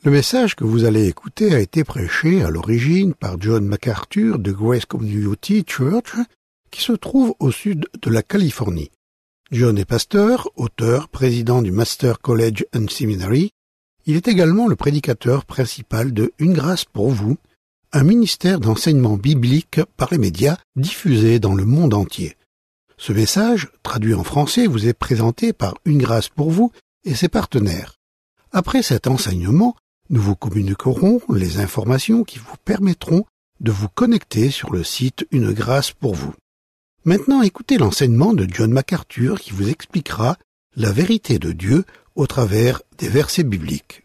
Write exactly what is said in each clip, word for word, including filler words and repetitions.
Le message que vous allez écouter a été prêché à l'origine par John MacArthur de Grace Community Church, qui se trouve au sud de la Californie. John est pasteur, auteur, président du Master College and Seminary. Il est également le prédicateur principal de Une grâce pour vous, un ministère d'enseignement biblique par les médias diffusé dans le monde entier. Ce message, traduit en français, vous est présenté par Une grâce pour vous et ses partenaires. Après cet enseignement, nous vous communiquerons les informations qui vous permettront de vous connecter sur le site Une grâce pour vous. Maintenant, écoutez l'enseignement de John MacArthur qui vous expliquera la vérité de Dieu au travers des versets bibliques.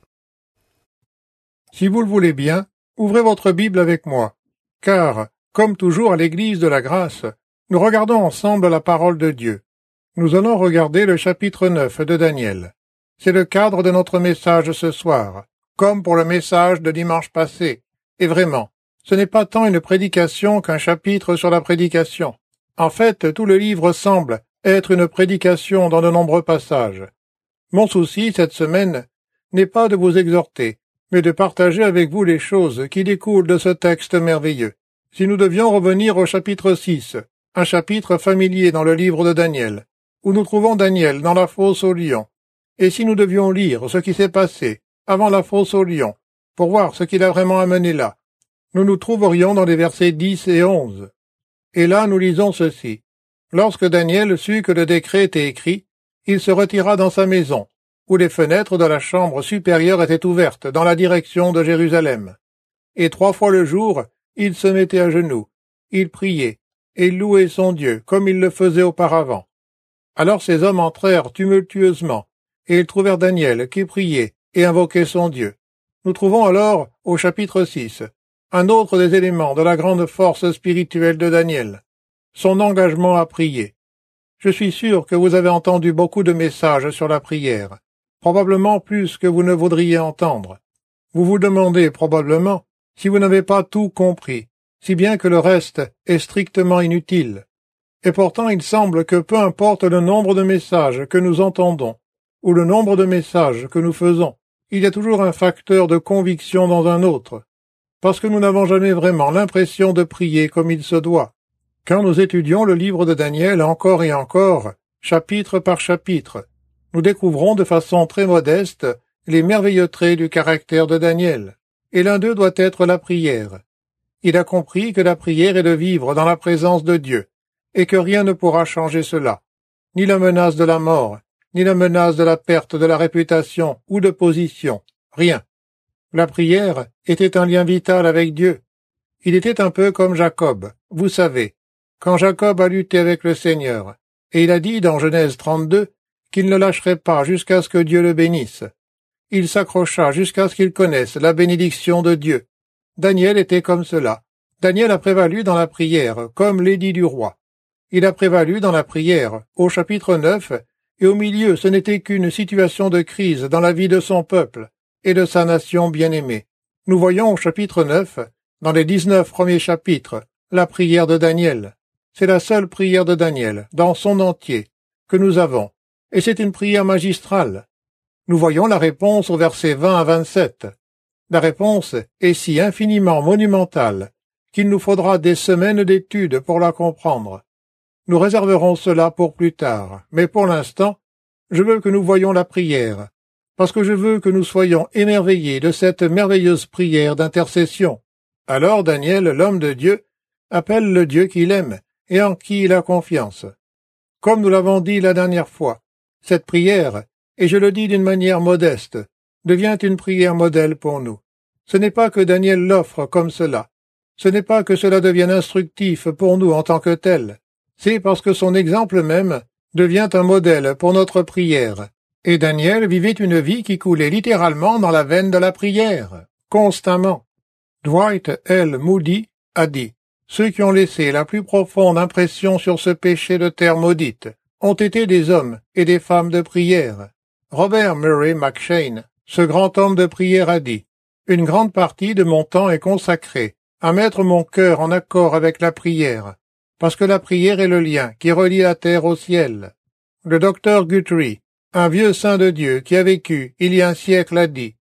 Si vous le voulez bien, ouvrez votre Bible avec moi, car, comme toujours à l'Église de la Grâce, nous regardons ensemble la parole de Dieu. Nous allons regarder le chapitre neuf de Daniel. C'est le cadre de notre message ce soir, comme pour le message de dimanche passé. Et vraiment, ce n'est pas tant une prédication qu'un chapitre sur la prédication. En fait, tout le livre semble être une prédication dans de nombreux passages. Mon souci, cette semaine, n'est pas de vous exhorter, mais de partager avec vous les choses qui découlent de ce texte merveilleux. Si nous devions revenir au chapitre six, un chapitre familier dans le livre de Daniel, où nous trouvons Daniel dans la fosse aux lions, et si nous devions lire ce qui s'est passé avant la fosse aux lions, pour voir ce qui l'a vraiment amené là, nous nous trouverions dans les versets dix et onze. Et là, nous lisons ceci. Lorsque Daniel sut que le décret était écrit, il se retira dans sa maison, où les fenêtres de la chambre supérieure étaient ouvertes dans la direction de Jérusalem. Et trois fois le jour, il se mettait à genoux, il priait, et il louait son Dieu, comme il le faisait auparavant. Alors ces hommes entrèrent tumultueusement, et ils trouvèrent Daniel qui priait et invoquait son Dieu. Nous trouvons alors, au chapitre six, un autre des éléments de la grande force spirituelle de Daniel, son engagement à prier. Je suis sûr que vous avez entendu beaucoup de messages sur la prière, probablement plus que vous ne voudriez entendre. Vous vous demandez probablement si vous n'avez pas tout compris, si bien que le reste est strictement inutile. Et pourtant il semble que peu importe le nombre de messages que nous entendons, ou le nombre de messages que nous faisons, il y a toujours un facteur de conviction dans un autre, parce que nous n'avons jamais vraiment l'impression de prier comme il se doit. Quand nous étudions le livre de Daniel encore et encore, chapitre par chapitre, nous découvrons de façon très modeste les merveilleux traits du caractère de Daniel, et l'un d'eux doit être la prière. Il a compris que la prière est de vivre dans la présence de Dieu, et que rien ne pourra changer cela, ni la menace de la mort, ni la menace de la perte de la réputation ou de position, rien. La prière était un lien vital avec Dieu. Il était un peu comme Jacob, vous savez, quand Jacob a lutté avec le Seigneur, et il a dit dans Genèse trente-deux qu'il ne lâcherait pas jusqu'à ce que Dieu le bénisse. Il s'accrocha jusqu'à ce qu'il connaisse la bénédiction de Dieu. Daniel était comme cela. Daniel a prévalu dans la prière, comme l'édit du roi. Il a prévalu dans la prière, au chapitre neuf, et au milieu ce n'était qu'une situation de crise dans la vie de son peuple et de sa nation bien-aimée. Nous voyons au chapitre neuf, dans les dix-neuf premiers chapitres, la prière de Daniel. C'est la seule prière de Daniel, dans son entier, que nous avons, et c'est une prière magistrale. Nous voyons la réponse au verset vingt à vingt-sept. La réponse est si infiniment monumentale qu'il nous faudra des semaines d'études pour la comprendre. Nous réserverons cela pour plus tard, mais pour l'instant, je veux que nous voyions la prière, parce que je veux que nous soyons émerveillés de cette merveilleuse prière d'intercession. Alors Daniel, l'homme de Dieu, appelle le Dieu qu'il aime et en qui il a confiance. Comme nous l'avons dit la dernière fois, cette prière, et je le dis d'une manière modeste, devient une prière modèle pour nous. Ce n'est pas que Daniel l'offre comme cela. Ce n'est pas que cela devienne instructif pour nous en tant que tel. C'est parce que son exemple même devient un modèle pour notre prière. Et Daniel vivait une vie qui coulait littéralement dans la veine de la prière, constamment. Dwight L. Moody a dit « Ceux qui ont laissé la plus profonde impression sur ce péché de terre maudite ont été des hommes et des femmes de prière. » Robert Murray McCheyne, ce grand homme de prière, a dit « Une grande partie de mon temps est consacrée à mettre mon cœur en accord avec la prière, parce que la prière est le lien qui relie la terre au ciel. » Le docteur Guthrie, un vieux saint de Dieu qui a vécu il y a un siècle, a dit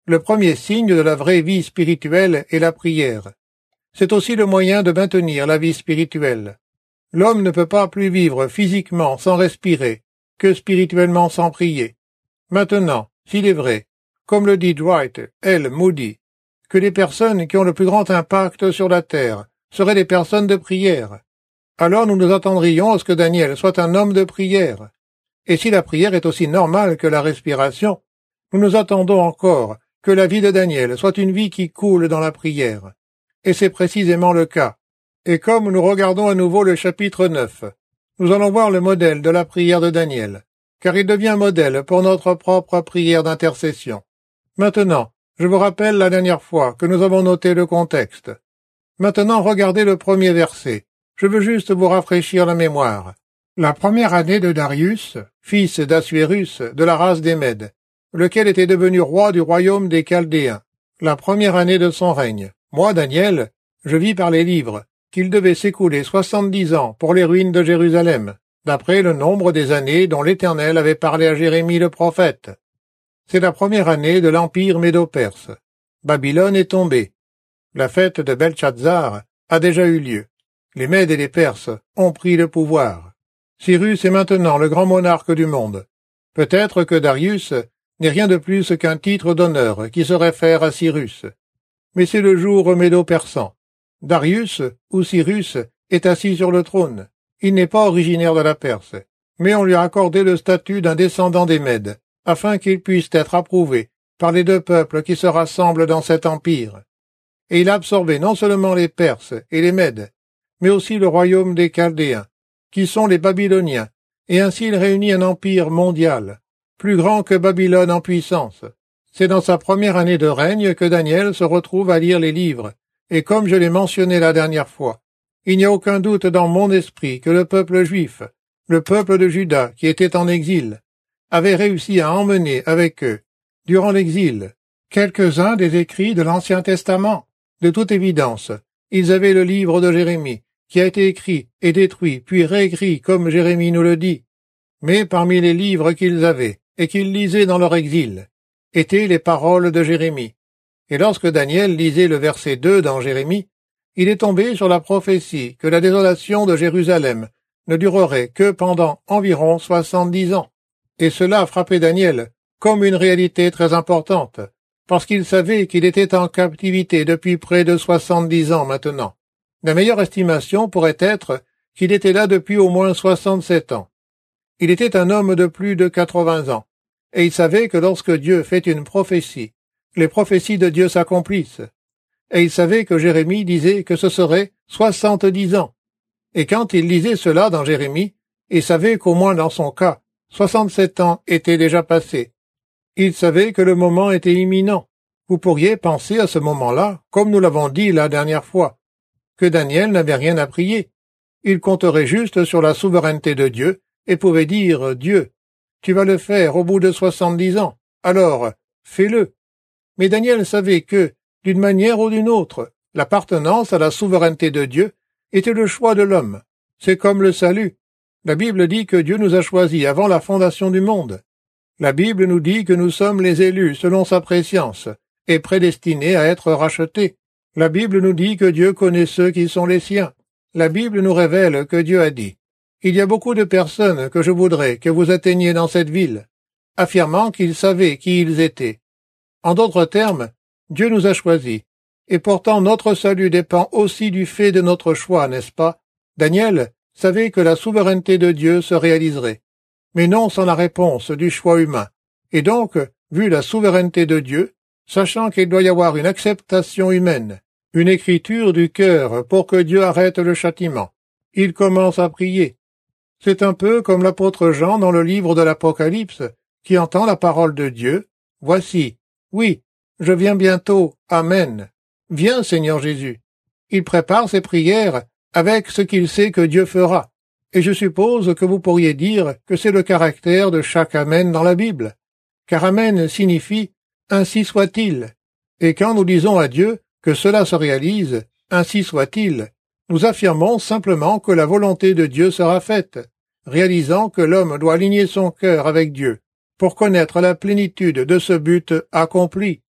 Le premier signe de la vraie vie spirituelle est la prière. C'est aussi le moyen de maintenir la vie spirituelle. L'homme ne peut pas plus vivre physiquement sans respirer que spirituellement sans prier. Maintenant, s'il est vrai, comme le dit Dwight L. Moody, que les personnes qui ont le plus grand impact sur la terre seraient des personnes de prière, alors nous nous attendrions à ce que Daniel soit un homme de prière. Et si la prière est aussi normale que la respiration, nous nous attendons encore que la vie de Daniel soit une vie qui coule dans la prière. Et c'est précisément le cas. Et comme nous regardons à nouveau le chapitre neuf, nous allons voir le modèle de la prière de Daniel, car il devient modèle pour notre propre prière d'intercession. Maintenant, je vous rappelle la dernière fois que nous avons noté le contexte. Maintenant, regardez le premier verset. Je veux juste vous rafraîchir la mémoire. La première année de Darius, fils d'Assuérus, de la race des Mèdes, lequel était devenu roi du royaume des Chaldéens, la première année de son règne. Moi, Daniel, je vis par les livres qu'il devait s'écouler soixante-dix ans pour les ruines de Jérusalem, d'après le nombre des années dont l'Éternel avait parlé à Jérémie le prophète. C'est la première année de l'empire médo-perse. Babylone est tombée. La fête de Belchazzar a déjà eu lieu. Les Mèdes et les Perses ont pris le pouvoir. Cyrus est maintenant le grand monarque du monde. Peut-être que Darius n'est rien de plus qu'un titre d'honneur qui se réfère à Cyrus. Mais c'est le jour médo-persan. Darius, ou Cyrus, est assis sur le trône. Il n'est pas originaire de la Perse, mais on lui a accordé le statut d'un descendant des Mèdes, afin qu'il puisse être approuvé par les deux peuples qui se rassemblent dans cet empire. Et il a absorbé non seulement les Perses et les Mèdes, mais aussi le royaume des Chaldéens, qui sont les Babyloniens, et ainsi il réunit un empire mondial, plus grand que Babylone en puissance. C'est dans sa première année de règne que Daniel se retrouve à lire les livres, et comme je l'ai mentionné la dernière fois, il n'y a aucun doute dans mon esprit que le peuple juif, le peuple de Juda qui était en exil, avait réussi à emmener avec eux, durant l'exil, quelques-uns des écrits de l'Ancien Testament. De toute évidence, ils avaient le livre de Jérémie, qui a été écrit et détruit, puis réécrit comme Jérémie nous le dit. Mais parmi les livres qu'ils avaient, et qu'ils lisaient dans leur exil, étaient les paroles de Jérémie. Et lorsque Daniel lisait le verset deux dans Jérémie, il est tombé sur la prophétie que la désolation de Jérusalem ne durerait que pendant environ soixante-dix ans. Et cela a frappé Daniel comme une réalité très importante, parce qu'il savait qu'il était en captivité depuis près de soixante-dix ans maintenant. La meilleure estimation pourrait être qu'il était là depuis au moins soixante-sept ans. Il était un homme de plus de quatre-vingts ans, et il savait que lorsque Dieu fait une prophétie, les prophéties de Dieu s'accomplissent. Et il savait que Jérémie disait que ce serait soixante-dix ans. Et quand il lisait cela dans Jérémie, il savait qu'au moins dans son cas, soixante-sept ans étaient déjà passés. Il savait que le moment était imminent. Vous pourriez penser à ce moment-là, comme nous l'avons dit la dernière fois, que Daniel n'avait rien à prier. Il compterait juste sur la souveraineté de Dieu et pouvait dire « Dieu, tu vas le faire au bout de soixante-dix ans, alors fais-le ». Mais Daniel savait que, d'une manière ou d'une autre, l'appartenance à la souveraineté de Dieu était le choix de l'homme. C'est comme le salut. La Bible dit que Dieu nous a choisis avant la fondation du monde. La Bible nous dit que nous sommes les élus selon sa prescience et prédestinés à être rachetés. La Bible nous dit que Dieu connaît ceux qui sont les siens. La Bible nous révèle que Dieu a dit « Il y a beaucoup de personnes que je voudrais que vous atteigniez dans cette ville », affirmant qu'ils savaient qui ils étaient. En d'autres termes, Dieu nous a choisis, et pourtant notre salut dépend aussi du fait de notre choix, n'est-ce pas? Daniel savait que la souveraineté de Dieu se réaliserait, mais non sans la réponse du choix humain. Et donc, vu la souveraineté de Dieu, sachant qu'il doit y avoir une acceptation humaine, une écriture du cœur pour que Dieu arrête le châtiment, il commence à prier. C'est un peu comme l'apôtre Jean dans le livre de l'Apocalypse, qui entend la parole de Dieu. « Voici, oui, je viens bientôt, Amen. Viens, Seigneur Jésus. » Il prépare ses prières avec ce qu'il sait que Dieu fera. Et je suppose que vous pourriez dire que c'est le caractère de chaque Amen dans la Bible. Car Amen signifie « ainsi soit-il ». Et quand nous disons à Dieu que cela se réalise, « ainsi soit-il », nous affirmons simplement que la volonté de Dieu sera faite, réalisant que l'homme doit aligner son cœur avec Dieu pour connaître la plénitude de ce but accompli.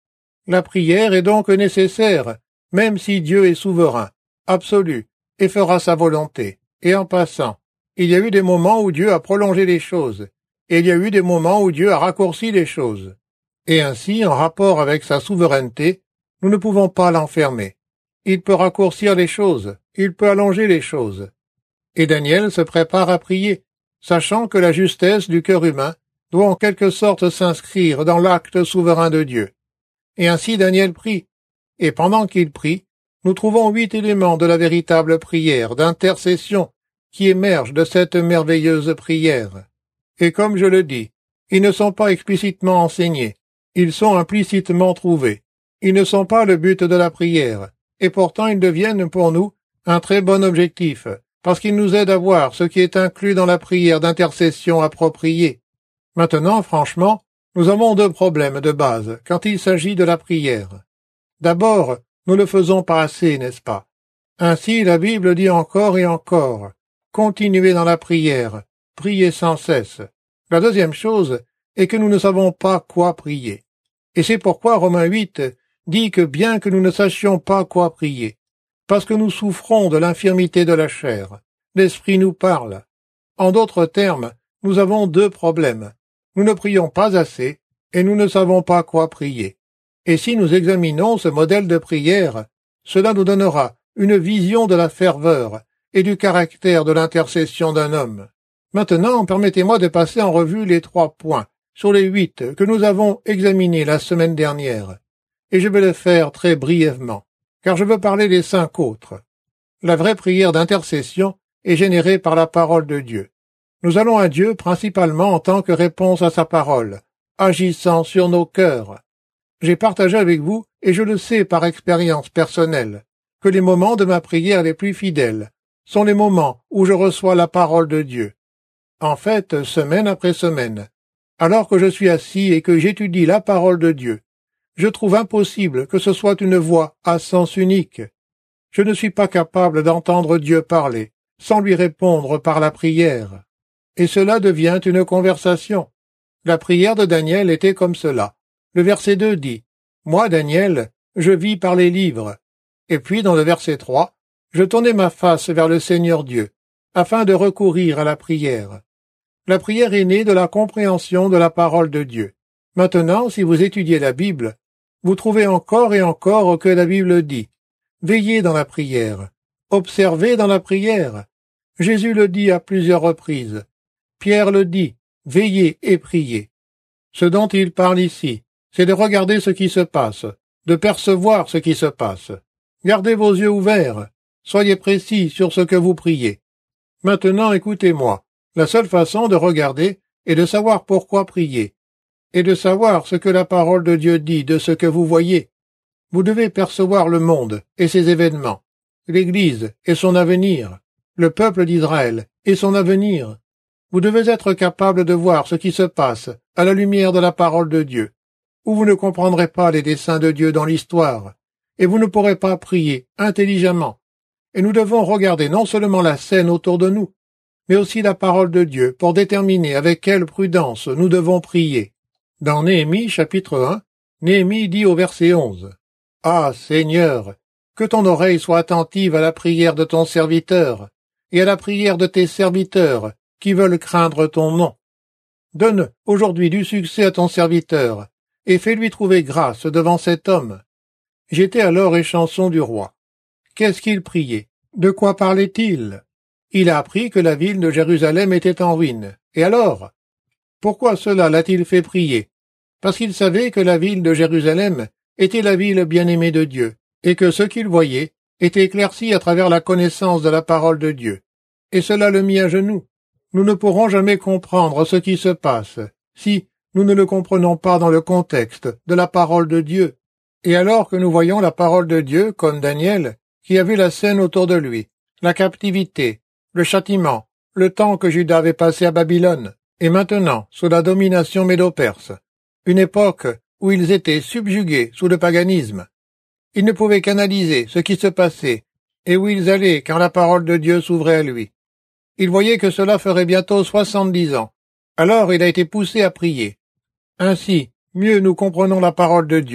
La prière est donc nécessaire, même si Dieu est souverain, absolu, et fera sa volonté. Et en passant, il y a eu des moments où Dieu a prolongé les choses, et il y a eu des moments où Dieu a raccourci les choses. Et ainsi, en rapport avec sa souveraineté, nous ne pouvons pas l'enfermer. Il peut raccourcir les choses, il peut allonger les choses. Et Daniel se prépare à prier, sachant que la justesse du cœur humain doit en quelque sorte s'inscrire dans l'acte souverain de Dieu. Et ainsi Daniel prie, et pendant qu'il prie, nous trouvons huit éléments de la véritable prière, d'intercession, qui émergent de cette merveilleuse prière. Et comme je le dis, ils ne sont pas explicitement enseignés, ils sont implicitement trouvés. Ils ne sont pas le but de la prière, et pourtant ils deviennent pour nous un très bon objectif, parce qu'ils nous aident à voir ce qui est inclus dans la prière d'intercession appropriée. Maintenant, franchement, nous avons deux problèmes de base quand il s'agit de la prière. D'abord, nous ne faisons pas assez, n'est-ce pas? Ainsi, la Bible dit encore et encore, continuez dans la prière, priez sans cesse. La deuxième chose est que nous ne savons pas quoi prier. Et c'est pourquoi Romains huit dit que bien que nous ne sachions pas quoi prier, parce que nous souffrons de l'infirmité de la chair, l'Esprit nous parle. En d'autres termes, nous avons deux problèmes. Nous ne prions pas assez, et nous ne savons pas quoi prier. Et si nous examinons ce modèle de prière, cela nous donnera une vision de la ferveur et du caractère de l'intercession d'un homme. Maintenant, permettez-moi de passer en revue les trois points sur les huit que nous avons examinés la semaine dernière, et je vais le faire très brièvement, car je veux parler des cinq autres. La vraie prière d'intercession est générée par la parole de Dieu. Nous allons à Dieu principalement en tant que réponse à sa parole, agissant sur nos cœurs. J'ai partagé avec vous, et je le sais par expérience personnelle, que les moments de ma prière les plus fidèles sont les moments où je reçois la parole de Dieu. En fait, semaine après semaine, alors que je suis assis et que j'étudie la parole de Dieu, je trouve impossible que ce soit une voix à sens unique. Je ne suis pas capable d'entendre Dieu parler sans lui répondre par la prière. Et cela devient une conversation. La prière de Daniel était comme cela. Le verset deux dit « Moi, Daniel, je vis par les livres. » Et puis, dans le verset trois, « Je tournai ma face vers le Seigneur Dieu, afin de recourir à la prière. » La prière est née de la compréhension de la parole de Dieu. Maintenant, si vous étudiez la Bible, vous trouvez encore et encore que la Bible dit « Veillez dans la prière, observez dans la prière. » Jésus le dit à plusieurs reprises. Pierre le dit « Veillez et priez. » Ce dont il parle ici, c'est de regarder ce qui se passe, de percevoir ce qui se passe. Gardez vos yeux ouverts, soyez précis sur ce que vous priez. Maintenant, écoutez-moi. La seule façon de regarder est de savoir pourquoi prier, et de savoir ce que la parole de Dieu dit de ce que vous voyez. Vous devez percevoir le monde et ses événements, l'Église et son avenir, le peuple d'Israël et son avenir. Vous devez être capable de voir ce qui se passe à la lumière de la parole de Dieu, ou vous ne comprendrez pas les desseins de Dieu dans l'histoire, et vous ne pourrez pas prier intelligemment. Et nous devons regarder non seulement la scène autour de nous, mais aussi la parole de Dieu pour déterminer avec quelle prudence nous devons prier. Dans Néhémie chapitre un, Néhémie dit au verset onze, « Ah, Seigneur, que ton oreille soit attentive à la prière de ton serviteur, et à la prière de tes serviteurs qui veulent craindre ton nom. Donne aujourd'hui du succès à ton serviteur, et fais-lui trouver grâce devant cet homme. » J'étais alors échanson du roi. Qu'est-ce qu'il priait? De quoi parlait-il? Il a appris que la ville de Jérusalem était en ruine. Et alors? Pourquoi cela l'a-t-il fait prier? Parce qu'il savait que la ville de Jérusalem était la ville bien-aimée de Dieu, et que ce qu'il voyait était éclairci à travers la connaissance de la parole de Dieu. Et cela le mit à genoux. Nous ne pourrons jamais comprendre ce qui se passe si nous ne le comprenons pas dans le contexte de la parole de Dieu. Et alors que nous voyons la parole de Dieu, comme Daniel, qui a vu la scène autour de lui, la captivité, le châtiment, le temps que Juda avait passé à Babylone, et maintenant sous la domination médo-perse, une époque où ils étaient subjugués sous le paganisme. Ils ne pouvaient qu'analyser ce qui se passait et où ils allaient quand la parole de Dieu s'ouvrait à lui. Il voyait que cela ferait bientôt soixante-dix ans. Alors il a été poussé à prier. Ainsi, mieux nous comprenons la parole de Dieu,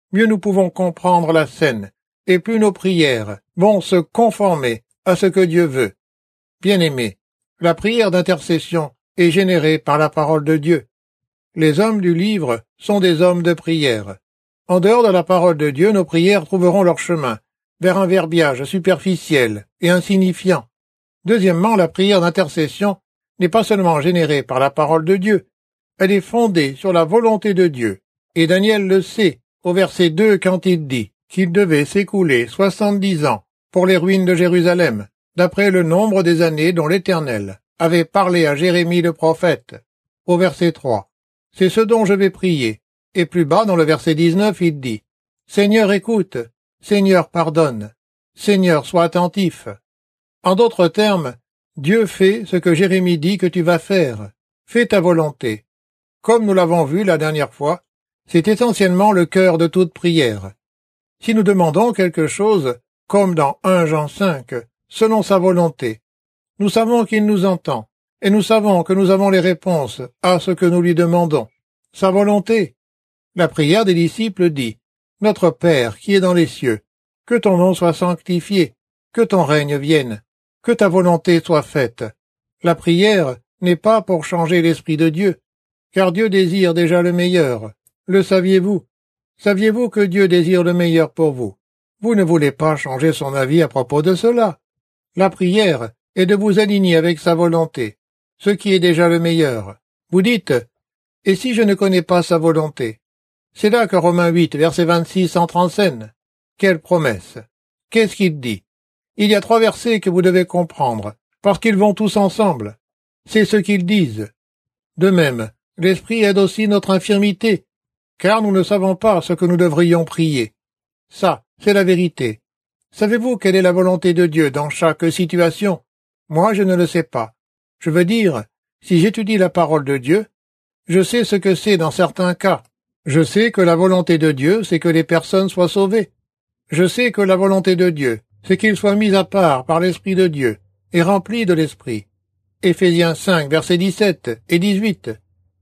mieux nous pouvons comprendre la scène, et plus nos prières vont se conformer à ce que Dieu veut. Bien-aimés, la prière d'intercession est générée par la parole de Dieu. Les hommes du livre sont des hommes de prière. En dehors de la parole de Dieu, nos prières trouveront leur chemin vers un verbiage superficiel et insignifiant. Deuxièmement, la prière d'intercession n'est pas seulement générée par la parole de Dieu, elle est fondée sur la volonté de Dieu. Et Daniel le sait au verset deux quand il dit qu'il devait s'écouler soixante-dix ans pour les ruines de Jérusalem, d'après le nombre des années dont l'Éternel avait parlé à Jérémie le prophète. Au verset trois, c'est ce dont je vais prier. Et plus bas, dans le verset dix-neuf, il dit, Seigneur, écoute, Seigneur, pardonne, Seigneur, sois attentif. En d'autres termes, Dieu fait ce que Jérémie dit que tu vas faire. Fais ta volonté. Comme nous l'avons vu la dernière fois, c'est essentiellement le cœur de toute prière. Si nous demandons quelque chose, comme dans un Jean cinq, selon sa volonté, nous savons qu'il nous entend, et nous savons que nous avons les réponses à ce que nous lui demandons. Sa volonté. La prière des disciples dit, « Notre Père qui es dans les cieux, que ton nom soit sanctifié, que ton règne vienne, que ta volonté soit faite. » La prière n'est pas pour changer l'Esprit de Dieu, car Dieu désire déjà le meilleur. Le saviez-vous? Saviez-vous que Dieu désire le meilleur pour vous? Vous ne voulez pas changer son avis à propos de cela. La prière est de vous aligner avec sa volonté, ce qui est déjà le meilleur. Vous dites, « Et si je ne connais pas sa volonté ?» C'est là que Romains huit, verset vingt-six entre en scène. Quelle promesse! Qu'est-ce qu'il dit? Il y a trois versets que vous devez comprendre, parce qu'ils vont tous ensemble. C'est ce qu'ils disent. De même, l'Esprit aide aussi notre infirmité, car nous ne savons pas ce que nous devrions prier. Ça, c'est la vérité. Savez-vous quelle est la volonté de Dieu dans chaque situation? Moi, je ne le sais pas. Je veux dire, si j'étudie la parole de Dieu, je sais ce que c'est dans certains cas. Je sais que la volonté de Dieu, c'est que les personnes soient sauvées. Je sais que la volonté de Dieu, c'est qu'ils soient mis à part par l'Esprit de Dieu et remplis de l'Esprit. Éphésiens cinq, versets dix-sept et dix-huit.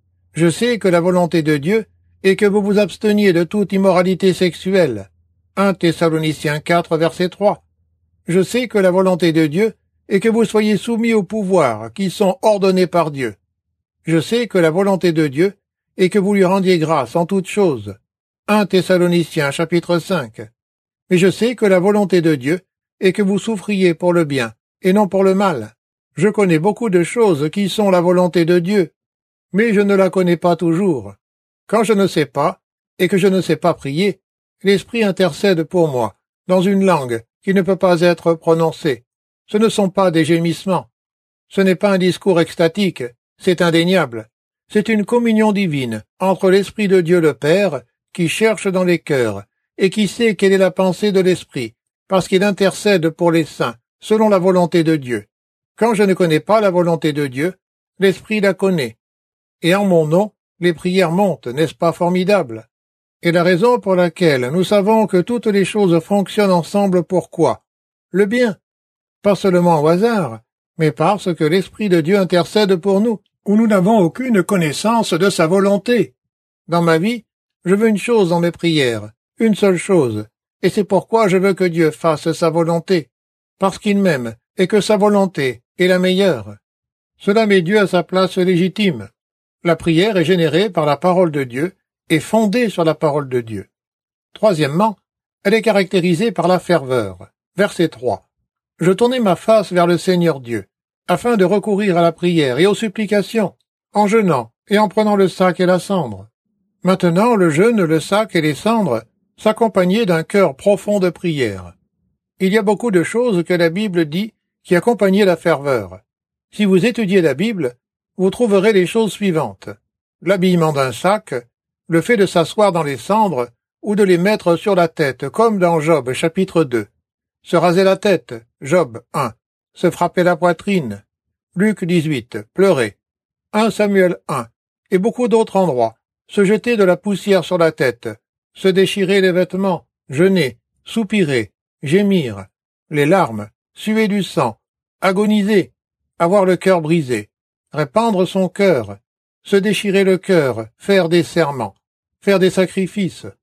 Je sais que la volonté de Dieu est que vous vous absteniez de toute immoralité sexuelle. un Thessaloniciens quatre, verset trois. Je sais que la volonté de Dieu est que vous soyez soumis aux pouvoirs qui sont ordonnés par Dieu. Je sais que la volonté de Dieu est que vous lui rendiez grâce en toutes choses. un Thessaloniciens chapitre cinq. Mais je sais que la volonté de Dieu est que vous souffriez pour le bien et non pour le mal. Je connais beaucoup de choses qui sont la volonté de Dieu, mais je ne la connais pas toujours. Quand je ne sais pas, et que je ne sais pas prier, l'Esprit intercède pour moi, dans une langue qui ne peut pas être prononcée. Ce ne sont pas des gémissements. Ce n'est pas un discours extatique, c'est indéniable. C'est une communion divine entre l'Esprit de Dieu le Père, qui cherche dans les cœurs, et qui sait quelle est la pensée de l'Esprit, parce qu'il intercède pour les saints, selon la volonté de Dieu. Quand je ne connais pas la volonté de Dieu, l'Esprit la connaît. Et en mon nom, les prières montent, n'est-ce pas formidable? Et la raison pour laquelle nous savons que toutes les choses fonctionnent ensemble, pourquoi? Le bien. Pas seulement au hasard, mais parce que l'Esprit de Dieu intercède pour nous, où nous n'avons aucune connaissance de sa volonté. Dans ma vie, je veux une chose dans mes prières, une seule chose, et c'est pourquoi je veux que Dieu fasse sa volonté, parce qu'il m'aime et que sa volonté est la meilleure. Cela met Dieu à sa place légitime. La prière est générée par la parole de Dieu et fondée sur la parole de Dieu. Troisièmement, elle est caractérisée par la ferveur. Verset trois. Je tournai ma face vers le Seigneur Dieu, afin de recourir à la prière et aux supplications, en jeûnant et en prenant le sac et la cendre. Maintenant, le jeûne, le sac et les cendres s'accompagnaient d'un cœur profond de prière. Il y a beaucoup de choses que la Bible dit qui accompagnaient la ferveur. Si vous étudiez la Bible, vous trouverez les choses suivantes. L'habillement d'un sac, le fait de s'asseoir dans les cendres ou de les mettre sur la tête, comme dans Job chapitre deux. Se raser la tête, Job un. Se frapper la poitrine, Luc dix-huit. Pleurer, un Samuel un. Et beaucoup d'autres endroits. Se jeter de la poussière sur la tête, se déchirer les vêtements, jeûner, soupirer, gémir, les larmes, suer du sang, agoniser, avoir le cœur brisé, répandre son cœur, se déchirer le cœur, faire des serments, faire des sacrifices,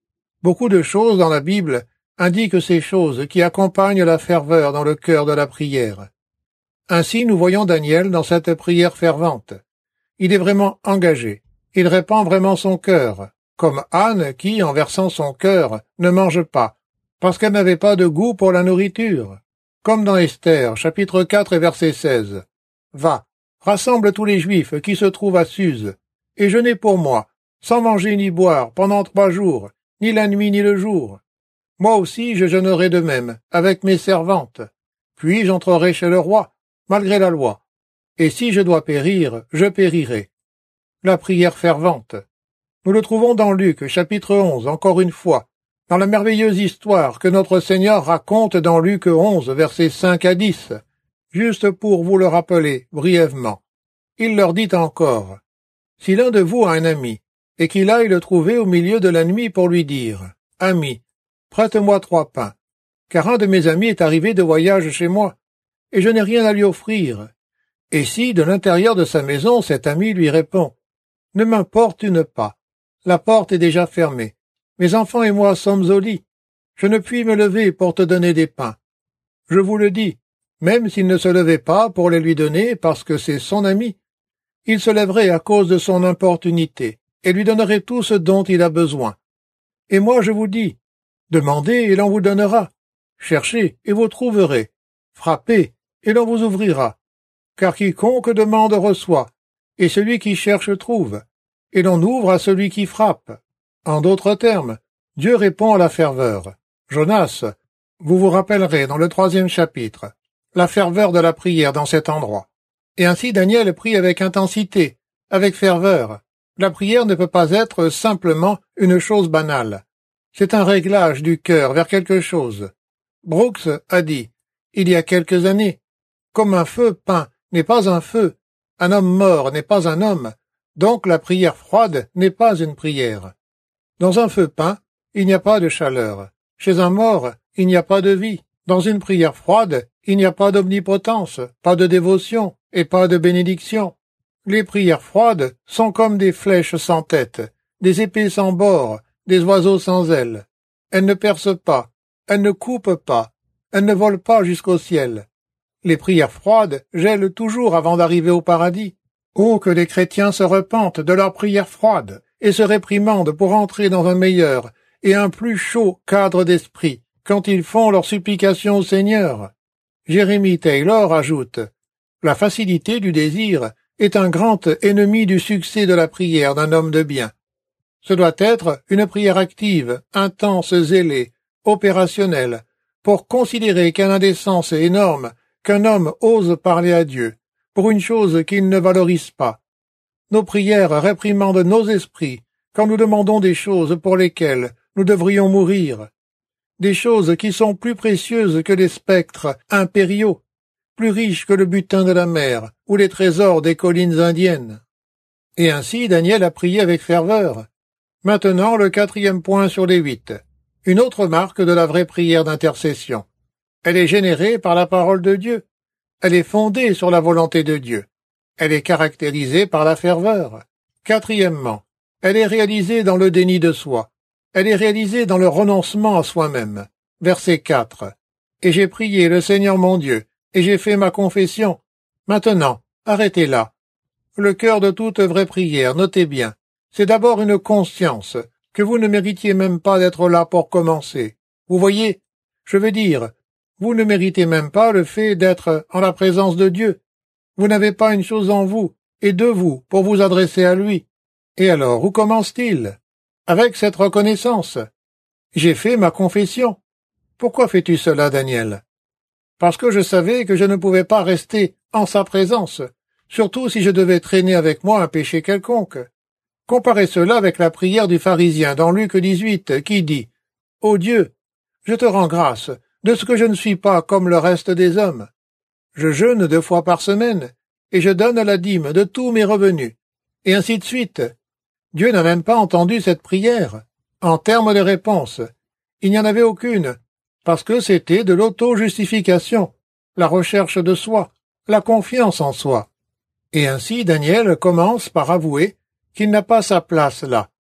Beaucoup de choses dans la Bible indiquent ces choses qui accompagnent la ferveur dans le cœur de la prière. Ainsi, nous voyons Daniel dans cette prière fervente. Il est vraiment engagé. Il répand vraiment son cœur, comme Anne qui, en versant son cœur, ne mange pas, parce qu'elle n'avait pas de goût pour la nourriture. Comme dans Esther, chapitre quatre et verset seize. Va, rassemble tous les Juifs qui se trouvent à Suse, et jeûnez pour moi, sans manger ni boire, pendant trois jours, ni la nuit ni le jour. Moi aussi je jeûnerai de même, avec mes servantes. Puis j'entrerai chez le roi, malgré la loi. Et si je dois périr, je périrai. La prière fervente. Nous le trouvons dans Luc, chapitre onze, encore une fois, dans la merveilleuse histoire que notre Seigneur raconte dans Luc onze, versets cinq à dix, juste pour vous le rappeler brièvement. Il leur dit encore, « Si l'un de vous a un ami, et qu'il aille le trouver au milieu de la nuit pour lui dire, « Ami, prête-moi trois pains, car un de mes amis est arrivé de voyage chez moi, et je n'ai rien à lui offrir. » Et si, de l'intérieur de sa maison, cet ami lui répond, « Ne m'importune pas, la porte est déjà fermée, mes enfants et moi sommes au lit, je ne puis me lever pour te donner des pains. » Je vous le dis, même s'il ne se levait pas pour les lui donner parce que c'est son ami, il se lèverait à cause de son importunité et lui donnerait tout ce dont il a besoin. Et moi je vous dis, demandez et l'on vous donnera, cherchez et vous trouverez, frappez et l'on vous ouvrira. Car quiconque demande reçoit, et celui qui cherche trouve, et l'on ouvre à celui qui frappe. En d'autres termes, Dieu répond à la ferveur. Jonas, vous vous rappellerez dans le troisième chapitre, la ferveur de la prière dans cet endroit. Et ainsi Daniel prie avec intensité, avec ferveur. La prière ne peut pas être simplement une chose banale. C'est un réglage du cœur vers quelque chose. Brooks a dit, il y a quelques années, comme un feu peint n'est pas un feu, un homme mort n'est pas un homme, donc la prière froide n'est pas une prière. Dans un feu peint, il n'y a pas de chaleur. Chez un mort, il n'y a pas de vie. Dans une prière froide, il n'y a pas d'omnipotence, pas de dévotion et pas de bénédiction. Les prières froides sont comme des flèches sans tête, des épées sans bord, des oiseaux sans ailes. Elles ne percent pas, elles ne coupent pas, elles ne volent pas jusqu'au ciel. Les prières froides gèlent toujours avant d'arriver au paradis. Oh, que les chrétiens se repentent de leurs prières froides et se réprimandent pour entrer dans un meilleur et un plus chaud cadre d'esprit quand ils font leurs supplications au Seigneur. Jérémie Taylor ajoute « La facilité du désir est un grand ennemi du succès de la prière d'un homme de bien. Ce doit être une prière active, intense, zélée, opérationnelle, pour considérer quelle indécence énorme qu'un homme ose parler à Dieu, pour une chose qu'il ne valorise pas. Nos prières réprimandent nos esprits quand nous demandons des choses pour lesquelles nous devrions mourir, des choses qui sont plus précieuses que les spectres impériaux, plus riches que le butin de la mer ou les trésors des collines indiennes. Et ainsi Daniel a prié avec ferveur. Maintenant le quatrième point sur les huit, une autre marque de la vraie prière d'intercession. Elle est générée par la parole de Dieu. Elle est fondée sur la volonté de Dieu. Elle est caractérisée par la ferveur. Quatrièmement, elle est réalisée dans le déni de soi. Elle est réalisée dans le renoncement à soi-même. Verset quatre. Et j'ai prié le Seigneur mon Dieu, et j'ai fait ma confession. Maintenant, arrêtez là. Le cœur de toute vraie prière, notez bien, c'est d'abord une conscience, que vous ne méritiez même pas d'être là pour commencer. Vous voyez, je veux dire, vous ne méritez même pas le fait d'être en la présence de Dieu. Vous n'avez pas une chose en vous et de vous pour vous adresser à lui. Et alors, où commence-t-il? Avec cette reconnaissance. J'ai fait ma confession. Pourquoi fais-tu cela, Daniel? Parce que je savais que je ne pouvais pas rester en sa présence, surtout si je devais traîner avec moi un péché quelconque. Comparez cela avec la prière du pharisien dans Luc dix-huit, qui dit « Ô Dieu, je te rends grâce de ce que je ne suis pas comme le reste des hommes. Je jeûne deux fois par semaine, et je donne la dîme de tous mes revenus. » Et ainsi de suite. Dieu n'a même pas entendu cette prière. En termes de réponse, il n'y en avait aucune, parce que c'était de l'auto-justification, la recherche de soi, la confiance en soi. Et ainsi Daniel commence par avouer qu'il n'a pas sa place là.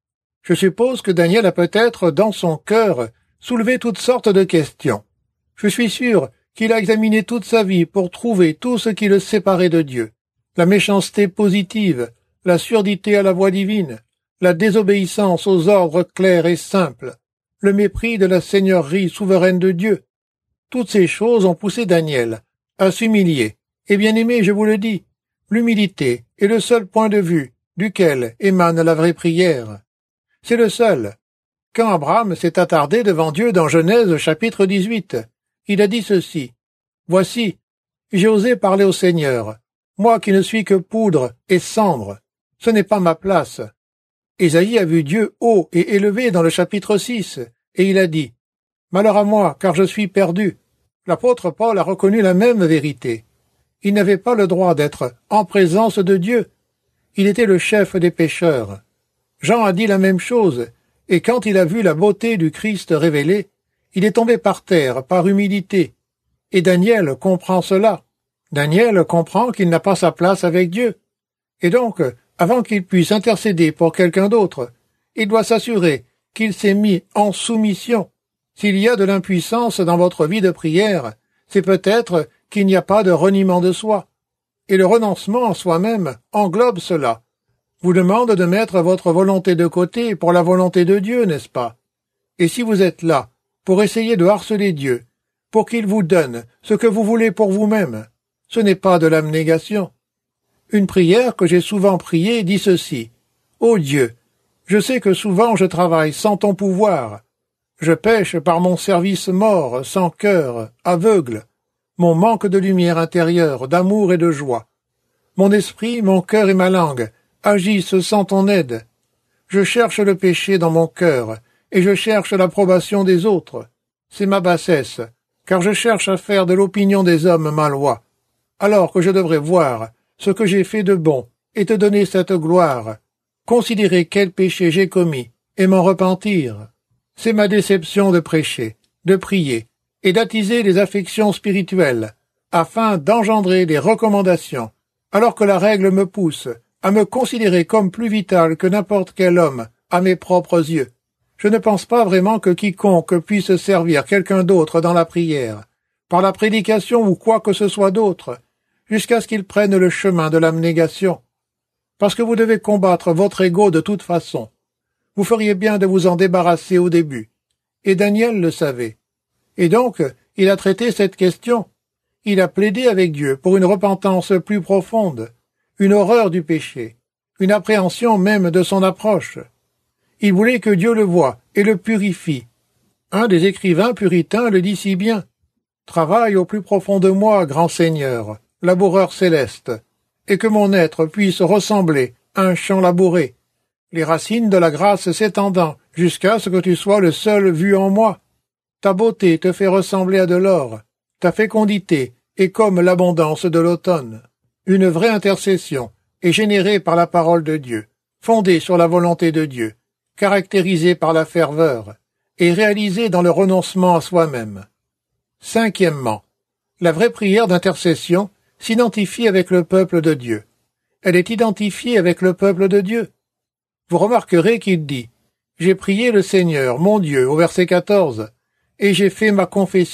Je suppose que Daniel a peut-être, dans son cœur, soulevé toutes sortes de questions. Je suis sûr qu'il a examiné toute sa vie pour trouver tout ce qui le séparait de Dieu. La méchanceté positive, la surdité à la voix divine, la désobéissance aux ordres clairs et simples, le mépris de la seigneurie souveraine de Dieu. Toutes ces choses ont poussé Daniel à s'humilier. Et bien aimé, je vous le dis, l'humilité est le seul point de vue duquel émane la vraie prière. C'est le seul. Quand Abraham s'est attardé devant Dieu dans Genèse chapitre dix-huit, il a dit ceci. « Voici, j'ai osé parler au Seigneur, moi qui ne suis que poudre et cendre. Ce n'est pas ma place. » Ésaïe a vu Dieu haut et élevé dans le chapitre six, et il a dit « Malheur à moi, car je suis perdu. » L'apôtre Paul a reconnu la même vérité. Il n'avait pas le droit d'être en présence de Dieu. Il était le chef des pécheurs. Jean a dit la même chose, et quand il a vu la beauté du Christ révélée, il est tombé par terre par humilité. Et Daniel comprend cela. Daniel comprend qu'il n'a pas sa place avec Dieu. Et donc, avant qu'il puisse intercéder pour quelqu'un d'autre, il doit s'assurer qu'il s'est mis en soumission. S'il y a de l'impuissance dans votre vie de prière, c'est peut-être qu'il n'y a pas de reniement de soi. Et le renoncement en soi-même englobe cela. Vous demande de mettre votre volonté de côté pour la volonté de Dieu, n'est-ce pas? Et si vous êtes là pour essayer de harceler Dieu, pour qu'il vous donne ce que vous voulez pour vous-même, ce n'est pas de l'abnégation. Une prière que j'ai souvent priée dit ceci. « Ô Dieu, je sais que souvent je travaille sans ton pouvoir. Je pêche par mon service mort, sans cœur, aveugle, mon manque de lumière intérieure, d'amour et de joie. Mon esprit, mon cœur et ma langue agissent sans ton aide. Je cherche le péché dans mon cœur, et je cherche l'approbation des autres. C'est ma bassesse, car je cherche à faire de l'opinion des hommes ma loi, alors que je devrais voir ce que j'ai fait de bon et te donner cette gloire, considérer quel péché j'ai commis et m'en repentir. C'est ma déception de prêcher, de prier et d'attiser les affections spirituelles, afin d'engendrer des recommandations, alors que la règle me pousse à me considérer comme plus vital que n'importe quel homme à mes propres yeux. Je ne pense pas vraiment que quiconque puisse servir quelqu'un d'autre dans la prière, par la prédication ou quoi que ce soit d'autre, jusqu'à ce qu'il prenne le chemin de l'abnégation. Parce que vous devez combattre votre ego de toute façon. Vous feriez bien de vous en débarrasser au début. Et Daniel le savait. Et donc, il a traité cette question. Il a plaidé avec Dieu pour une repentance plus profonde, une horreur du péché, une appréhension même de son approche. Il voulait que Dieu le voie et le purifie. Un des écrivains puritains le dit si bien. « Travaille au plus profond de moi, grand Seigneur, laboureur céleste, et que mon être puisse ressembler à un champ labouré, les racines de la grâce s'étendant jusqu'à ce que tu sois le seul vu en moi. Ta beauté te fait ressembler à de l'or, ta fécondité est comme l'abondance de l'automne. » Une vraie intercession est générée par la parole de Dieu, fondée sur la volonté de Dieu, caractérisée par la ferveur, et réalisée dans le renoncement à soi-même. Cinquièmement, la vraie prière d'intercession s'identifie avec le peuple de Dieu. Elle est identifiée avec le peuple de Dieu. Vous remarquerez qu'il dit « J'ai prié le Seigneur, mon Dieu » au verset quatorze, « et j'ai fait ma confession ».